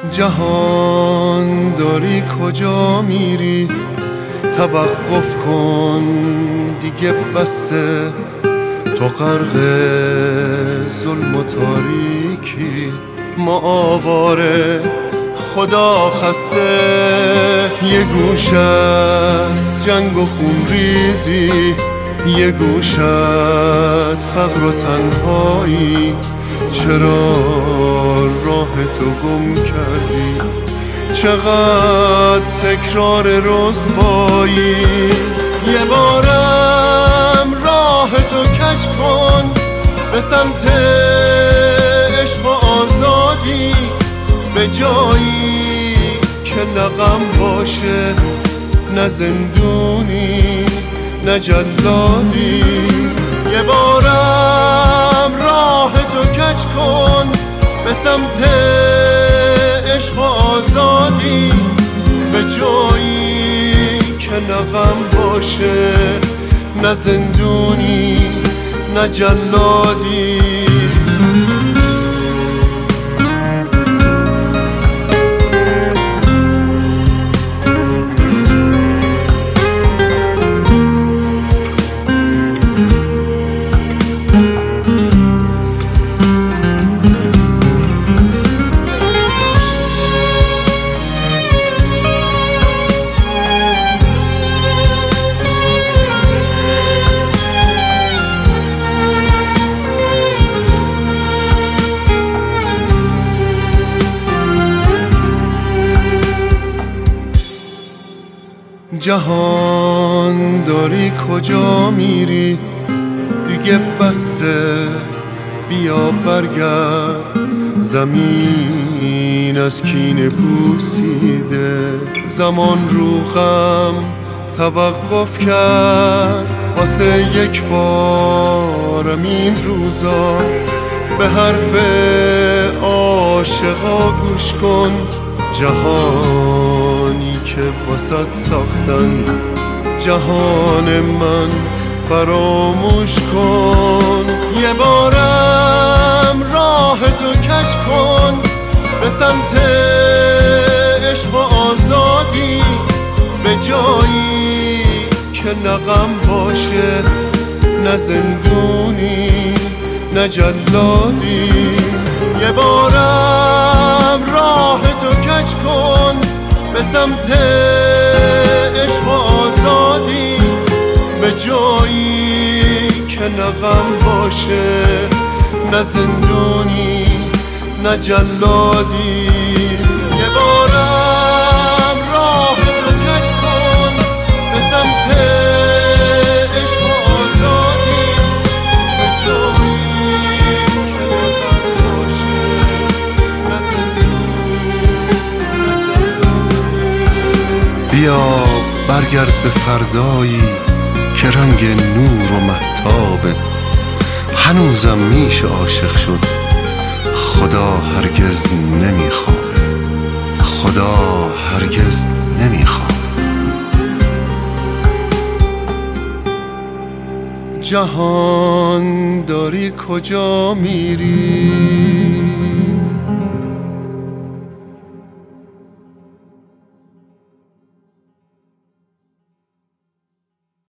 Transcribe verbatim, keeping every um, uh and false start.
جهان داری کجا میری؟ توقف کن دیگه بسه، تو غرق ظلم و تاریکی، ما آواره خدا خسته. یه گوشت جنگ و خون ریزی، یه گوشت فقر و تنهایی، چرا راه تو گم کردی؟ چقدر تکرار رسوایی. یه بارم راه تو کج کن به سمت عشق و آزادی، به جایی که نه غم باشه، نه زندونی نه جلادی. یه بارم راه تو کج کن به سمت عشق و آزادی، به جایی که نه غم باشه، نه زندونی نه جلادی. جهان داری کجا میری؟ دیگه بسه، بیا برگرد. زمین از کینه پوسیده، زمان رو غم توقف کرد. واسه یک بارم این روزا به حرف عاشقا گوش کن. جهانی که واسط ساختن، جهان من فراموش کن. یه بارم راه تو کج کن به سمت عشق و آزادی، به جایی که نه غم باشه، نه زندونی نه جلادی. یه بارم راه تو کج کن به سمت عشق و آزادی، به جایی که نه غم باشه، نه زندونی نه جلادی. یه بارم راه تو کج کن به سمت عشق و آزادی، به جایی که نه غم باشه، نه زندونی نه جلادی. بیا برگرد به فردایی که رنگ نور و مهتابه. هنوزم میشه عاشق شد، خدا هرگز نمیخوابه، خدا هرگز نمیخوابه. جهان داری کجا میری؟